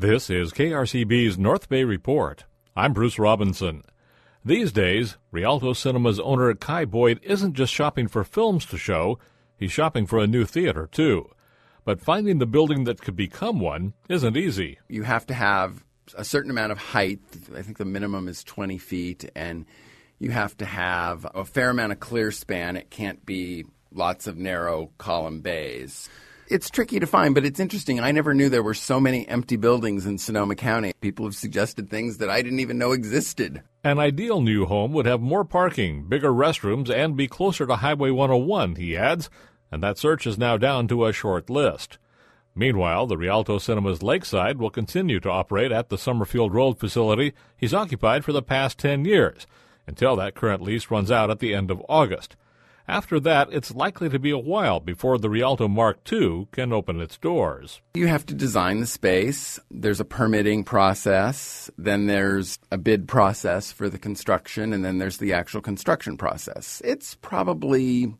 This is KRCB's North Bay Report. I'm Bruce Robinson. These days, Rialto Cinema's owner Kai Boyd isn't just shopping for films to show, he's shopping for a new theater, too. But finding the building that could become one isn't easy. You have to have a certain amount of height. I think the minimum is 20 feet, and you have to have a fair amount of clear span. It can't be lots of narrow column bays. It's tricky to find, but it's interesting. I never knew there were so many empty buildings in Sonoma County. People have suggested things that I didn't even know existed. An ideal new home would have more parking, bigger restrooms, and be closer to Highway 101, he adds, and that search is now down to a short list. Meanwhile, the Rialto Cinemas Lakeside will continue to operate at the Summerfield Road facility he's occupied for the past 10 years, until that current lease runs out at the end of August. After that, it's likely to be a while before the Rialto Mark II can open its doors. You have to design the space. There's a permitting process. Then there's a bid process for the construction, and then there's the actual construction process. It's probably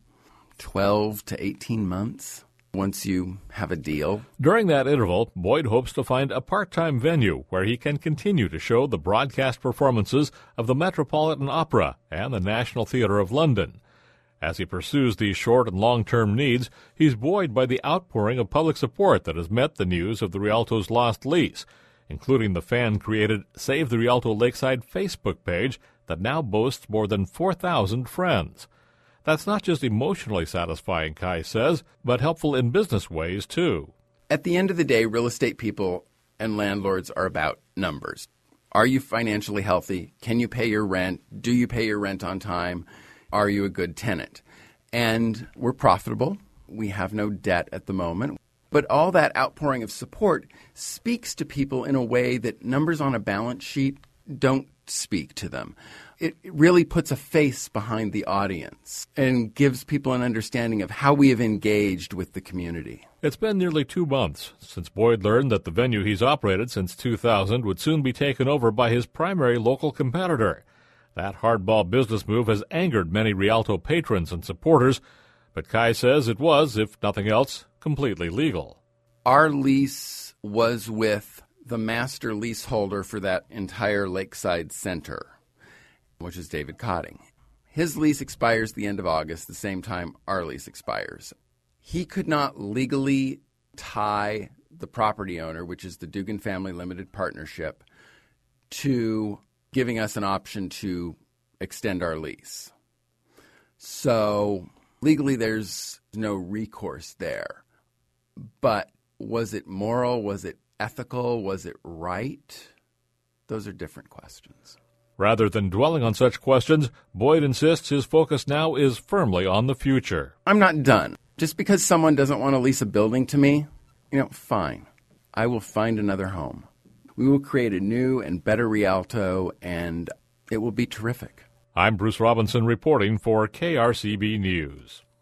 12 to 18 months once you have a deal. During that interval, Boyd hopes to find a part-time venue where he can continue to show the broadcast performances of the Metropolitan Opera and the National Theatre of London. As he pursues these short and long-term needs, he's buoyed by the outpouring of public support that has met the news of the Rialto's lost lease, including the fan-created Save the Rialto Lakeside Facebook page that now boasts more than 4,000 friends. That's not just emotionally satisfying, Kai says, but helpful in business ways, too. At the end of the day, real estate people and landlords are about numbers. Are you financially healthy? Can you pay your rent? Do you pay your rent on time? Are you a good tenant? And we're profitable. We have no debt at the moment. But all that outpouring of support speaks to people in a way that numbers on a balance sheet don't speak to them. It really puts a face behind the audience and gives people an understanding of how we have engaged with the community. It's been nearly 2 months since Boyd learned that the venue he's operated since 2000 would soon be taken over by his primary local competitor. That hardball business move has angered many Rialto patrons and supporters, but Kai says it was, if nothing else, completely legal. Our lease was with the master leaseholder for that entire Lakeside Center, which is David Cotting. His lease expires the end of August, the same time our lease expires. He could not legally tie the property owner, which is the Dugan Family Limited Partnership, to giving us an option to extend our lease. So legally there's no recourse there. But was it moral? Was it ethical? Was it right? Those are different questions. Rather than dwelling on such questions, Boyd insists his focus now is firmly on the future. I'm not done. Just because someone doesn't want to lease a building to me, fine. I will find another home. We will create a new and better Rialto, and it will be terrific. I'm Bruce Robinson reporting for KRCB News.